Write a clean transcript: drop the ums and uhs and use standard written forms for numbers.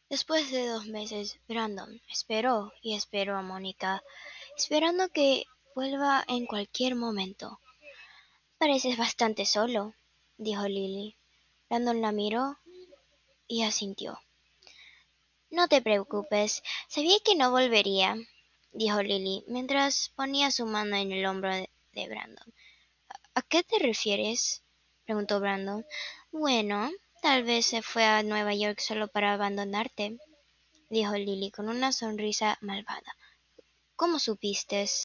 Después de 2 meses, Brandon esperó y esperó a Mónica, esperando que vuelva en cualquier momento. Pareces bastante solo, dijo Lily. Brandon la miró y asintió. No te preocupes, sabía que no volvería, dijo Lily, mientras ponía su mano en el hombro de Brandon. ¿A qué te refieres? Preguntó Brandon. Bueno, tal vez se fue a Nueva York solo para abandonarte, dijo Lily con una sonrisa malvada. ¿Cómo supiste?